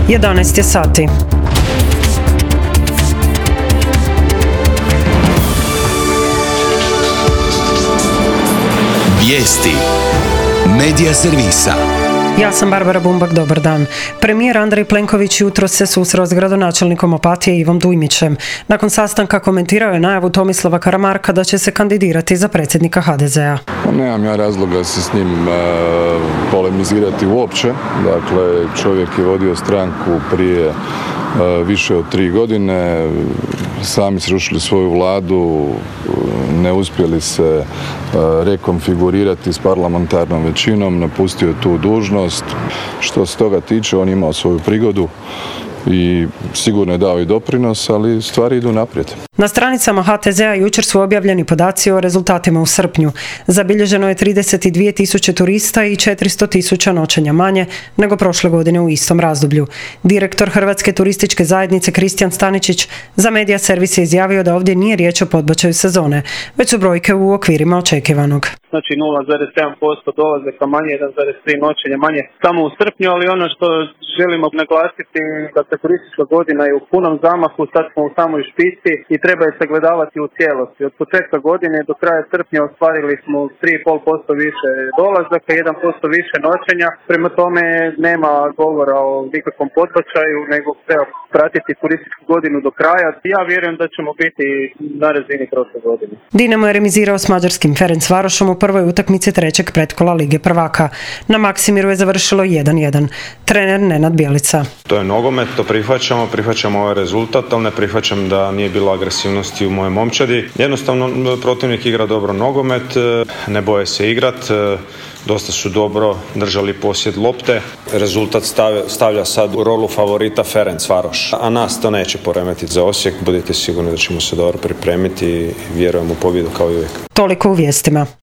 11 je sati. Vijesti Medija servisa. Ja sam Barbara Bumbak, dobar dan. Premijer Andrej Plenković jutros se susreo s gradonačelnikom Opatije Ivom Dujmićem. Nakon sastanka komentirao je najavu Tomislava Karamarka da će se kandidirati za predsjednika HDZ-a. Nemam ja razloga se s njim polemizirati uopće. Dakle, čovjek je vodio stranku prije više od 3 godine, sami srušili svoju vladu, ne uspjeli se rekonfigurirati s parlamentarnom većinom, napustio je tu dužnost. Što se toga tiče, on je imao svoju prigodu i sigurno je dao i doprinos, ali stvari idu naprijed. Na stranicama HTZ-a jučer su objavljeni podaci o rezultatima u srpnju. Zabilježeno je 32.000 turista i 400.000 noćenja manje nego prošle godine u istom razdoblju. Direktor Hrvatske turističke zajednice Kristijan Staničić za Medija servis je izjavio da ovdje nije riječ o podbačaju sezone, već su brojke u okvirima očekivanog. Znači 0,7% dolazaka manje, 1,3 noćenja manje samo u srpnju, ali ono što želimo naglasiti da se turistička godina je u punom zamahu, sad smo u samoj špici i treba je sagledavati u cijelosti. Od početka godine do kraja srpnja ostvarili smo 3,5% više dolazaka, 1% više noćenja, prema tome nema govora o nikakvom podbačaju, nego treba pratiti turističku godinu do kraja. Ja vjerujem da ćemo biti na razini prošle godine. Dinamo je remizirao s mađarskim Ferencvarošom u prvoj utakmici trećeg pretkola Lige prvaka. Na Maksimiru je završilo 1:1. Trener Nenad Bjelica. To je nogomet, to prihvaćamo ovaj rezultat, ali ne prihvaćam da nije bilo agresivnosti u moje momčadi. Jednostavno protivnik igra dobro nogomet, ne boje se igrat, dosta su dobro držali posjed lopte. Rezultat stavlja sad u rolu favorita Ferencvaroš, a nas to neće poremetiti za Osijek. Budite sigurni da ćemo se dobro pripremiti i vjerujem u pobjedu kao i uvijek. Toliko u vijestima.